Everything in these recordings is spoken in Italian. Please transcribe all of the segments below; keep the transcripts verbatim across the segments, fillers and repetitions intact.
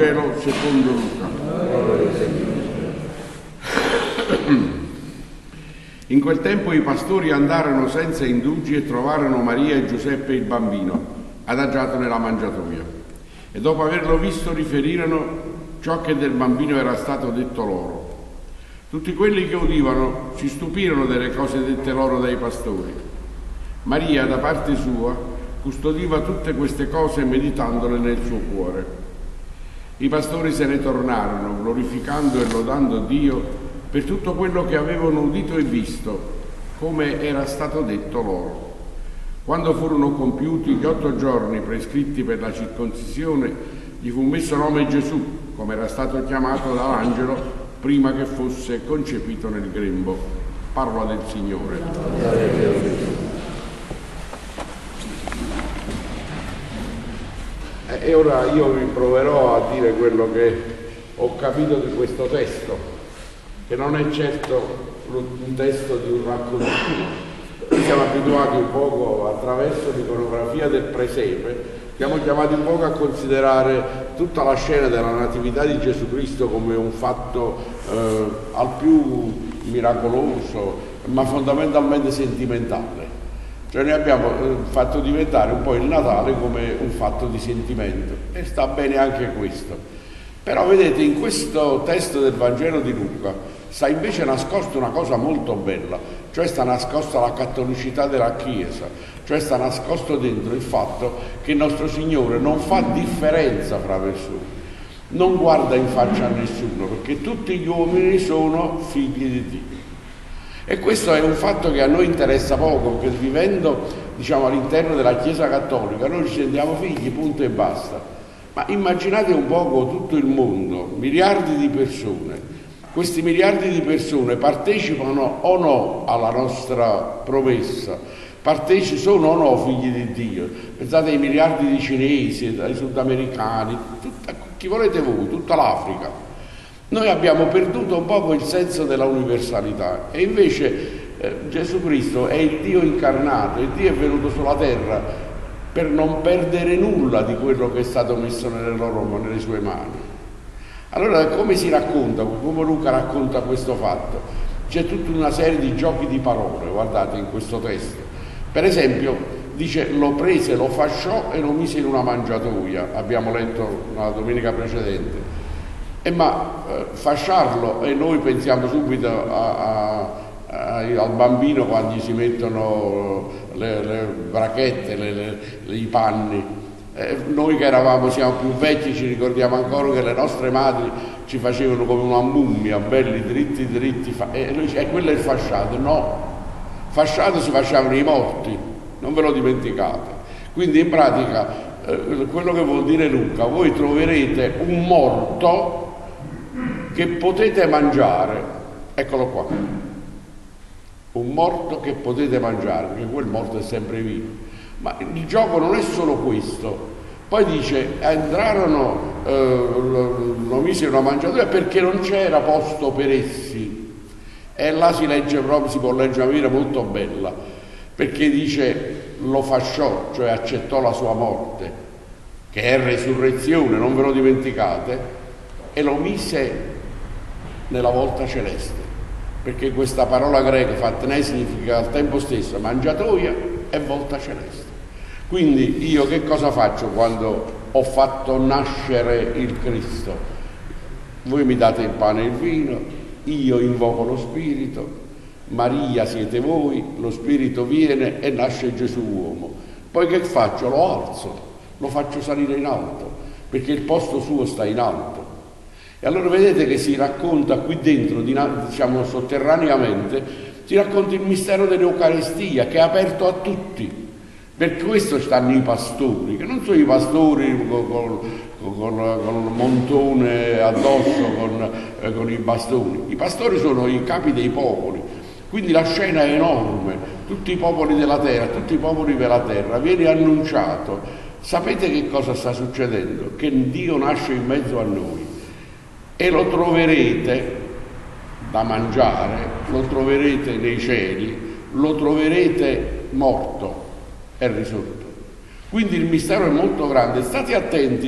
Vangelo secondo Luca. In quel tempo i pastori andarono senza indugi e trovarono Maria e Giuseppe e il bambino, adagiato nella mangiatoia. E dopo averlo visto riferirono ciò che del bambino era stato detto loro. Tutti quelli che udivano si stupirono delle cose dette loro dai pastori. Maria, da parte sua, custodiva tutte queste cose meditandole nel suo cuore. I pastori se ne tornarono, glorificando e lodando Dio per tutto quello che avevano udito e visto, come era stato detto loro. Quando furono compiuti gli otto giorni prescritti per la circoncisione, gli fu messo nome Gesù, come era stato chiamato dall'angelo prima che fosse concepito nel grembo. Parola del Signore. E ora io vi proverò a dire quello che ho capito di questo testo, che non è certo un testo di un racconto. Noi siamo abituati un poco, attraverso l'iconografia del presepe, siamo chiamati un poco a considerare tutta la scena della natività di Gesù Cristo come un fatto eh, al più miracoloso, ma fondamentalmente sentimentale. Cioè noi abbiamo eh, fatto diventare un po' il Natale come un fatto di sentimento, e sta bene anche questo. Però vedete, in questo testo del Vangelo di Luca sta invece nascosta una cosa molto bella, cioè sta nascosta la cattolicità della Chiesa, cioè sta nascosto dentro il fatto che il nostro Signore non fa differenza fra persone, non guarda in faccia a nessuno, perché tutti gli uomini sono figli di Dio. E questo è un fatto che a noi interessa poco, perché vivendo, diciamo, all'interno della Chiesa cattolica noi ci sentiamo figli, punto e basta. Ma immaginate un poco tutto il mondo, miliardi di persone. Questi miliardi di persone partecipano o no alla nostra promessa? Partecipi, sono o no figli di Dio? Pensate ai miliardi di cinesi, ai sudamericani, tutta, chi volete voi, tutta l'Africa. Noi abbiamo perduto un poco il senso della universalità, e invece eh, Gesù Cristo è il Dio incarnato, il Dio è venuto sulla terra per non perdere nulla di quello che è stato messo nelle loro, nelle sue mani. Allora, come si racconta, come Luca racconta questo fatto? C'è tutta una serie di giochi di parole, guardate, in questo testo. Per esempio, dice, lo prese, lo fasciò e lo mise in una mangiatoia, abbiamo letto la domenica precedente. E ma eh, fasciarlo, e noi pensiamo subito a, a, a, al bambino quando gli si mettono le, le brachette, le, le, le, i panni. Eh, noi che eravamo, siamo più vecchi, ci ricordiamo ancora che le nostre madri ci facevano come una mummia, belli dritti dritti, fa- e noi e quello è il fasciato. No, fasciato si facevano i morti, non ve lo dimenticate. Quindi in pratica eh, quello che vuol dire Luca, voi troverete un morto che potete mangiare, eccolo qua, un morto che potete mangiare, perché quel morto è sempre vivo. Ma il gioco non è solo questo. Poi dice, entrarono, eh, lo, lo mise in una mangiatoia perché non c'era posto per essi. E là si legge proprio, si può leggere una maniera molto bella, perché dice, lo fasciò, cioè accettò la sua morte, che è resurrezione, non ve lo dimenticate, e lo mise nella volta celeste, perché questa parola greca, fatnei, significa al tempo stesso mangiatoia e volta celeste. Quindi io che cosa faccio quando ho fatto nascere il Cristo? Voi mi date il pane e il vino, io invoco lo Spirito, Maria siete voi, lo Spirito viene e nasce Gesù uomo. Poi che faccio? Lo alzo, lo faccio salire in alto, perché il posto suo sta in alto. E allora vedete che si racconta qui dentro, diciamo sotterraneamente, si racconta il mistero dell'Eucaristia, che è aperto a tutti. Per questo stanno i pastori, che non sono i pastori con, con, con, con un montone addosso, con, eh, con i bastoni. I pastori sono i capi dei popoli, quindi la scena è enorme, tutti i popoli della terra, tutti i popoli della terra, viene annunciato. Sapete che cosa sta succedendo? Che Dio nasce in mezzo a noi e lo troverete da mangiare, lo troverete nei cieli, lo troverete morto. È risorto. Quindi il mistero è molto grande. State attenti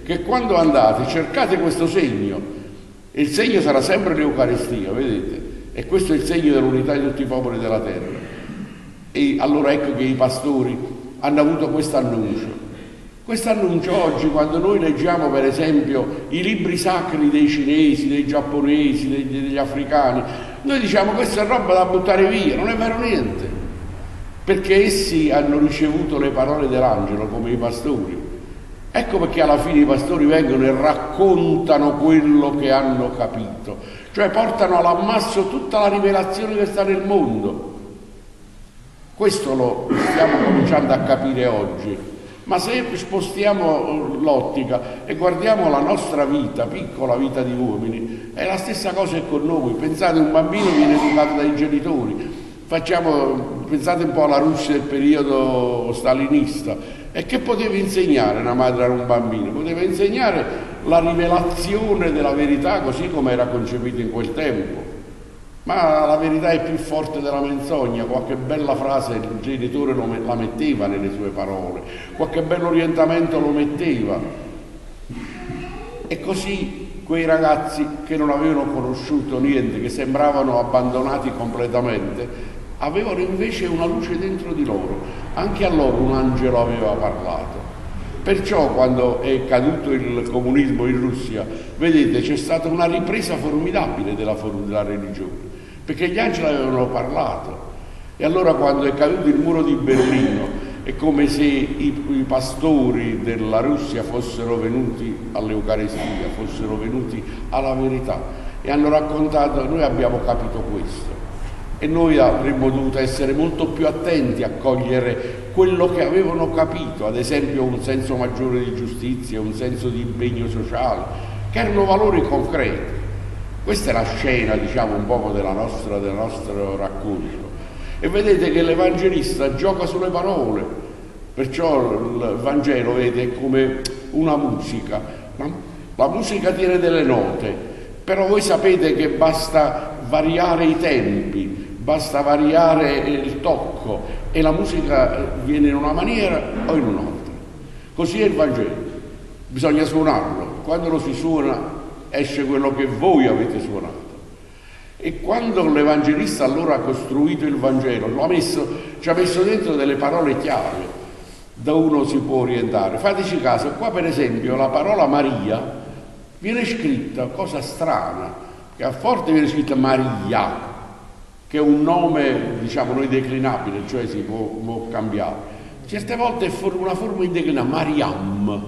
che quando andate cercate questo segno, e il segno sarà sempre l'Eucaristia, vedete? E questo è il segno dell'unità di tutti i popoli della terra. E allora ecco che i pastori hanno avuto questo annuncio. Questo annuncio oggi, quando noi leggiamo per esempio i libri sacri dei cinesi, dei giapponesi, dei, degli africani, noi diciamo questa è roba da buttare via, non è vero niente, perché essi hanno ricevuto le parole dell'angelo come i pastori. Ecco perché alla fine i pastori vengono e raccontano quello che hanno capito, cioè portano all'ammasso tutta la rivelazione che sta nel mondo. Questo lo stiamo cominciando a capire oggi. Ma se spostiamo l'ottica e guardiamo la nostra vita, piccola vita di uomini, è la stessa cosa che con noi. Pensate, un bambino viene educato dai genitori. Facciamo, pensate un po' alla Russia del periodo stalinista. E che poteva insegnare una madre a un bambino? Poteva insegnare la rivelazione della verità così come era concepita in quel tempo. Ma la verità è più forte della menzogna, qualche bella frase il genitore lo, la metteva nelle sue parole, qualche bell'orientamento lo metteva. E così quei ragazzi che non avevano conosciuto niente, che sembravano abbandonati completamente, avevano invece una luce dentro di loro. Anche a loro un angelo aveva parlato. Perciò quando è caduto il comunismo in Russia, vedete, c'è stata una ripresa formidabile della, della religione, perché gli angeli avevano parlato. E allora quando è caduto il muro di Berlino, è come se i, i pastori della Russia fossero venuti all'Eucaristia, fossero venuti alla verità e hanno raccontato: noi abbiamo capito questo e noi avremmo dovuto essere molto più attenti a cogliere quello che avevano capito, ad esempio un senso maggiore di giustizia, un senso di impegno sociale, che erano valori concreti. Questa è la scena, diciamo, un po' della nostra, del nostro racconto. E vedete che l'Evangelista gioca sulle parole, perciò il Vangelo, vedete, è come una musica. La, la musica tiene delle note, però voi sapete che basta variare i tempi, basta variare il tocco e la musica viene in una maniera o in un'altra. Così è il Vangelo, bisogna suonarlo. Quando lo si suona esce quello che voi avete suonato. E quando l'Evangelista allora ha costruito il Vangelo, lo ha messo, ci ha messo dentro delle parole chiave da uno si può orientare. Fateci caso, qua per esempio la parola Maria viene scritta, cosa strana, che a forte viene scritta Maria, che è un nome, diciamo noi, declinabile, cioè si può, può cambiare. Certe volte è una forma indeclinabile, Mariam.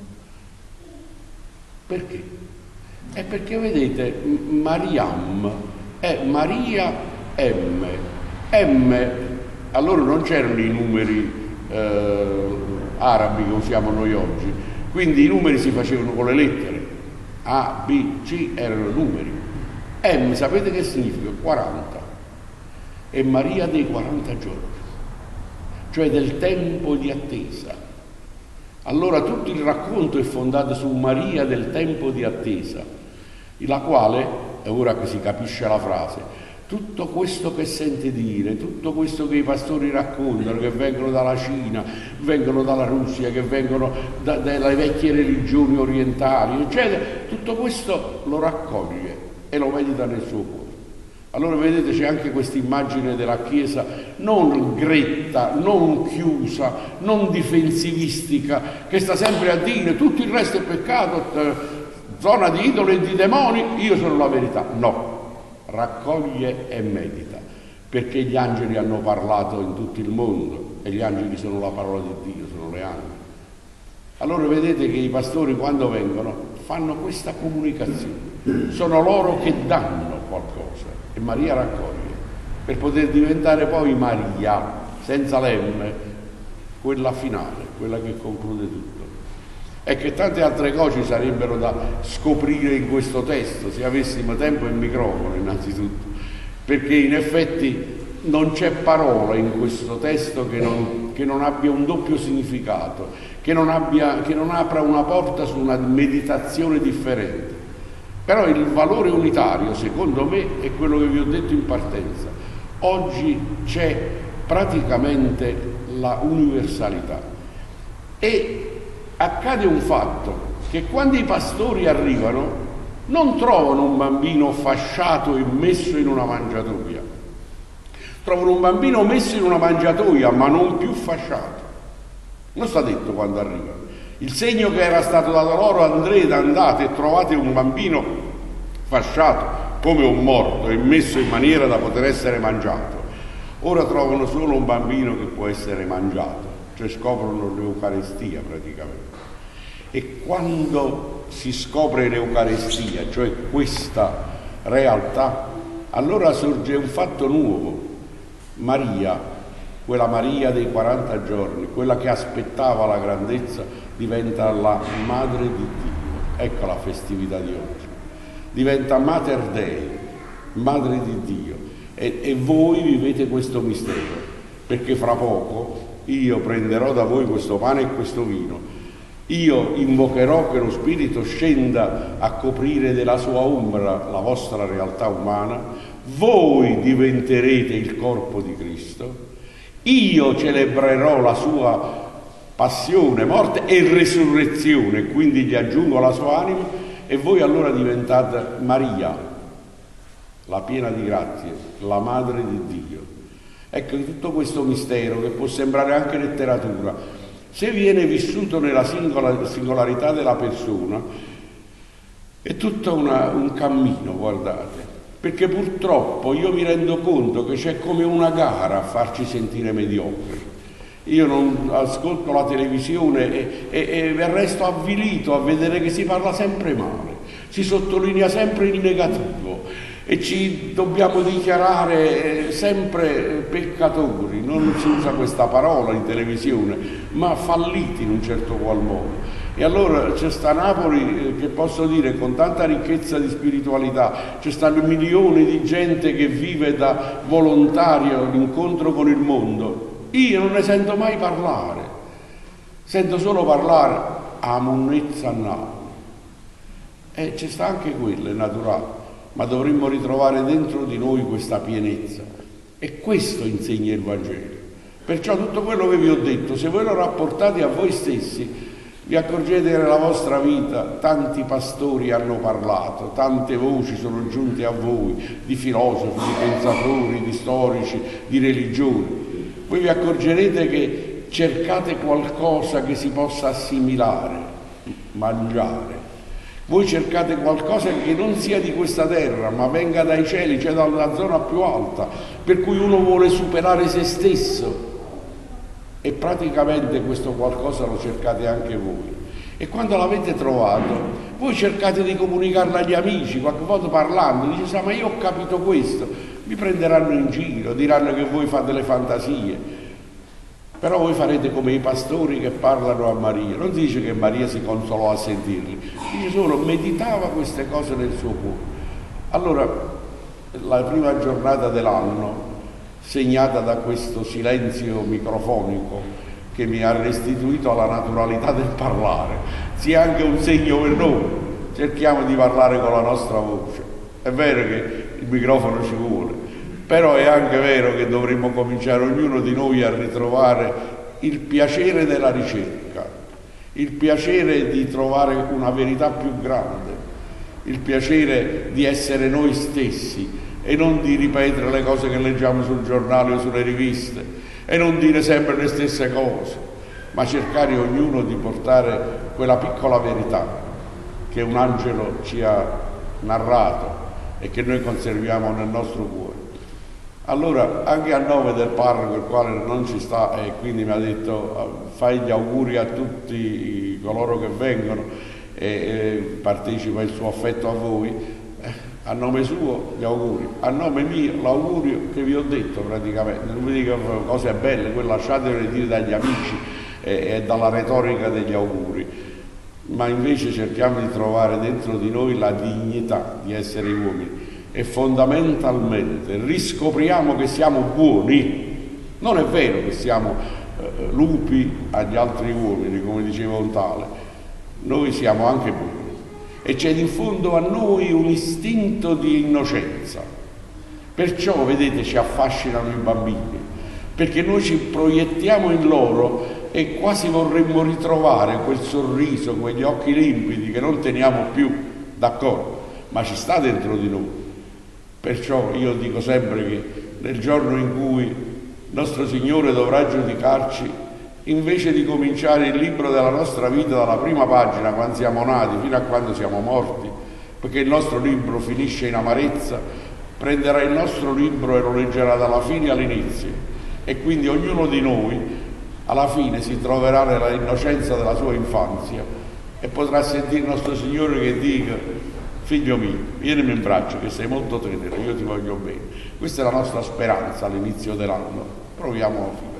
Perché? È perché, vedete, Mariam è Maria M. M, allora non c'erano i numeri eh, arabi che usiamo noi oggi, quindi i numeri si facevano con le lettere. A, B, C erano numeri. M, sapete che significa? quaranta. È Maria dei quaranta giorni, cioè del tempo di attesa. Allora tutto il racconto è fondato su Maria del tempo di attesa, la quale, e ora che si capisce la frase, tutto questo che sente dire, tutto questo che i pastori raccontano, che vengono dalla Cina, vengono dalla Russia, che vengono da, dalle vecchie religioni orientali, eccetera, tutto questo lo raccoglie e lo medita nel suo cuore. Allora vedete, c'è anche questa immagine della Chiesa non gretta, non chiusa, non difensivistica, che sta sempre a dire tutto il resto è peccato, zona di idoli e di demoni, io sono la verità. No, raccoglie e medita, perché gli angeli hanno parlato in tutto il mondo e gli angeli sono la parola di Dio, sono le anime. Allora vedete che i pastori quando vengono fanno questa comunicazione, sono loro che danno qualcosa e Maria raccoglie, per poter diventare poi Maria, senza l'M, quella finale, quella che conclude tutto. E che tante altre cose sarebbero da scoprire in questo testo, se avessimo tempo e microfono innanzitutto, perché in effetti non c'è parola in questo testo che non, che non abbia un doppio significato, che non, abbia, che non apra una porta su una meditazione differente. Però il valore unitario, secondo me, è quello che vi ho detto in partenza. Oggi c'è praticamente la universalità e accade un fatto che quando i pastori arrivano non trovano un bambino fasciato e messo in una mangiatoia, trovano un bambino messo in una mangiatoia ma non più fasciato. Non sta detto quando arrivano. Il segno che era stato dato loro: andrete, andate e trovate un bambino fasciato come un morto e messo in maniera da poter essere mangiato. Ora trovano solo un bambino che può essere mangiato, cioè scoprono l'Eucaristia praticamente. E quando si scopre l'Eucaristia, cioè questa realtà, allora sorge un fatto nuovo. Maria, quella Maria dei quaranta giorni, quella che aspettava la grandezza, diventa la Madre di Dio. Ecco la festività di oggi. Diventa Mater Dei, Madre di Dio. E, e voi vivete questo mistero, perché fra poco io prenderò da voi questo pane e questo vino, io invocherò che lo Spirito scenda a coprire della sua ombra la vostra realtà umana, voi diventerete il corpo di Cristo, io celebrerò la sua passione, morte e resurrezione, quindi gli aggiungo la sua anima, e voi allora diventate Maria, la piena di grazie, la Madre di Dio. Ecco, tutto questo mistero, che può sembrare anche letteratura, se viene vissuto nella singola, singolarità della persona, è tutto una, un cammino, guardate, perché purtroppo io mi rendo conto che c'è come una gara a farci sentire mediocri. Io non ascolto la televisione e, e, e resto avvilito a vedere che si parla sempre male, si sottolinea sempre il negativo e ci dobbiamo dichiarare sempre peccatori. Non si usa questa parola in televisione, ma falliti in un certo qual modo. E allora c'è sta Napoli, che posso dire con tanta ricchezza di spiritualità, c'è stanno milioni di gente che vive da volontario l'incontro con il mondo. Io non ne sento mai parlare, sento solo parlare a monnezza a Napoli. E c'è sta anche quello, è naturale, ma dovremmo ritrovare dentro di noi questa pienezza. E questo insegna il Vangelo. Perciò tutto quello che vi ho detto, se voi lo rapportate a voi stessi, vi accorgete che nella vostra vita tanti pastori hanno parlato, tante voci sono giunte a voi, di filosofi, di pensatori, di storici, di religioni. Voi vi accorgerete che cercate qualcosa che si possa assimilare, mangiare. Voi cercate qualcosa che non sia di questa terra, ma venga dai cieli, cioè dalla zona più alta, per cui uno vuole superare se stesso. E praticamente questo qualcosa lo cercate anche voi. E quando l'avete trovato, voi cercate di comunicarlo agli amici, qualche volta parlando, dice: ma io ho capito questo, vi prenderanno in giro, diranno che voi fate le fantasie. Però voi farete come i pastori che parlano a Maria. Non dice che Maria si consolò a sentirli, dice solo meditava queste cose nel suo cuore. Allora, la prima giornata dell'anno, segnata da questo silenzio microfonico che mi ha restituito alla naturalità del parlare, sia anche un segno per noi. Cerchiamo di parlare con la nostra voce. È vero che il microfono ci vuole, però è anche vero che dovremmo cominciare ognuno di noi a ritrovare il piacere della ricerca, il piacere di trovare una verità più grande, il piacere di essere noi stessi e non di ripetere le cose che leggiamo sul giornale o sulle riviste e non dire sempre le stesse cose, ma cercare ognuno di portare quella piccola verità che un angelo ci ha narrato e che noi conserviamo nel nostro cuore. Allora, anche a nome del parroco, il quale non ci sta e quindi mi ha detto fai gli auguri a tutti coloro che vengono e, e partecipa il suo affetto a voi, eh, a nome suo gli auguri, a nome mio l'augurio che vi ho detto praticamente. Non vi dico cose belle, quello lasciatevele dire dagli amici e, e dalla retorica degli auguri, ma invece cerchiamo di trovare dentro di noi la dignità di essere uomini. E fondamentalmente riscopriamo che siamo buoni. Non è vero che siamo eh, lupi agli altri uomini, come diceva un tale, noi siamo anche buoni e c'è in fondo a noi un istinto di innocenza. Perciò vedete ci affascinano i bambini, perché noi ci proiettiamo in loro e quasi vorremmo ritrovare quel sorriso, quegli occhi limpidi che non teniamo più, d'accordo, ma ci sta dentro di noi. Perciò io dico sempre che nel giorno in cui il nostro Signore dovrà giudicarci, invece di cominciare il libro della nostra vita dalla prima pagina, quando siamo nati, fino a quando siamo morti, perché il nostro libro finisce in amarezza, prenderà il nostro libro e lo leggerà dalla fine all'inizio, e quindi ognuno di noi alla fine si troverà nella innocenza della sua infanzia e potrà sentire il nostro Signore che dica: figlio mio, vienimi in braccio che sei molto tenero, io ti voglio bene. Questa è la nostra speranza all'inizio dell'anno, proviamo a finire.